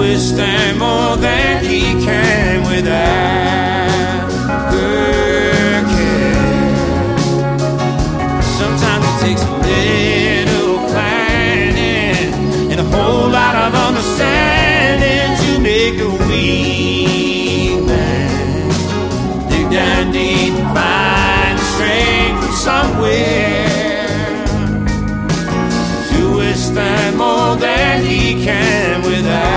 withstand more than he can without her care. Sometimes it takes a little planning and a whole lot of understanding to make a weak man dig down deep and find strength from somewhere to withstand more than he can